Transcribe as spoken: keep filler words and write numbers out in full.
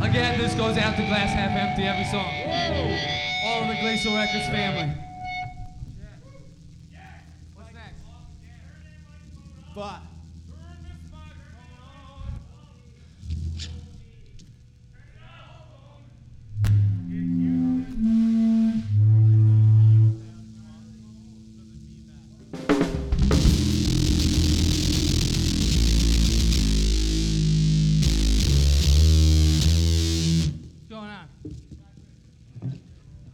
Again, this goes out to Glass Half Empty, every song. All of the Glacial Records family. What's next? But